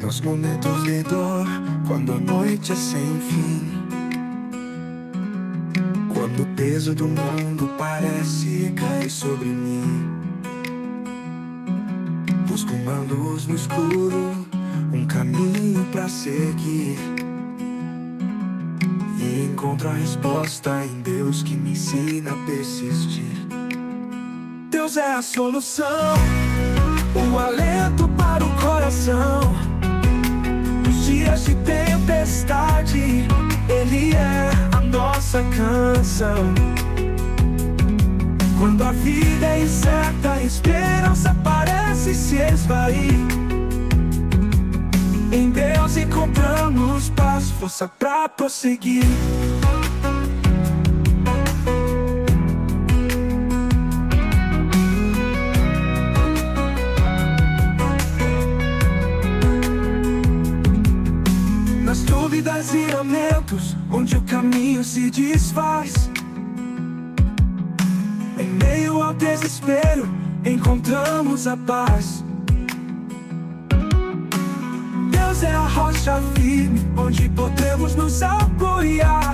Nos momentos de dor, quando a noite é sem fim, quando o peso do mundo parece cair sobre mim, busco uma luz no escuro, um caminho pra seguir, e encontro a resposta em Deus que me ensina a persistir. Deus é a solução, o alento para o coração. Nos dias de tempestade, Ele é a nossa canção. Quando a vida é incerta, a esperança parece se esvair. Em Deus encontramos paz, força pra prosseguir. Nas dúvidas e lamentos, onde o caminho se desfaz, em meio ao desespero, encontramos a paz. Deus é a rocha firme, onde podemos nos apoiar,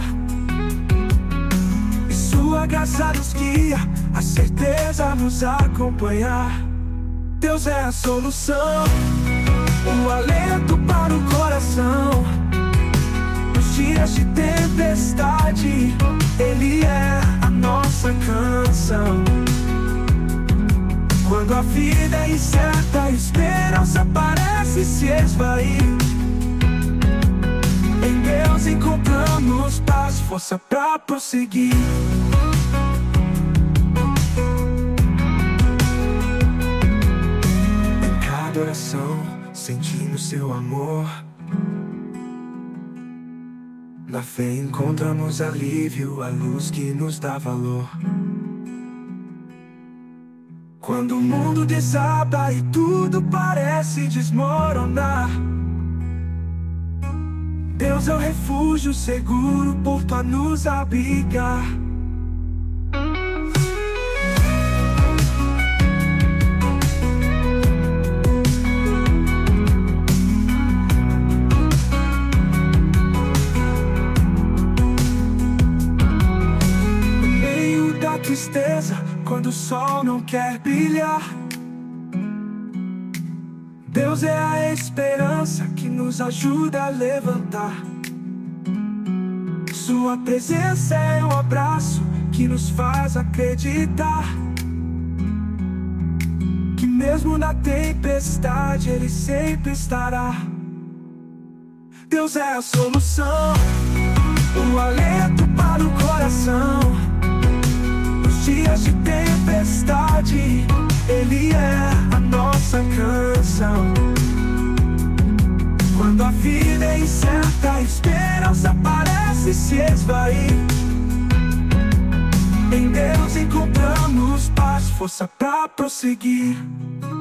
e sua graça nos guia, a certeza nos acompanhar. Deus é a solução, o alento para o coração. Nos dias de tempestade, Ele é a nossa canção. Quando a vida é incerta, a esperança parece se esvair. Em Deus encontramos paz, força pra prosseguir. Em cada oração, sentindo seu amor, na fé encontramos alívio, a luz que nos dá valor. Quando o mundo desaba e tudo parece desmoronar, Deus é o refúgio seguro, porto a nos abrigar. Tristeza, quando o sol não quer brilhar, Deus é a esperança que nos ajuda a levantar. Sua presença é um abraço que nos faz acreditar que mesmo na tempestade Ele sempre estará. Deus é a solução, o alento para o coração. Dias de tempestade, Ele é a nossa canção. Quando a vida é incerta, a esperança parece se esvair. Em Deus encontramos paz, força pra prosseguir.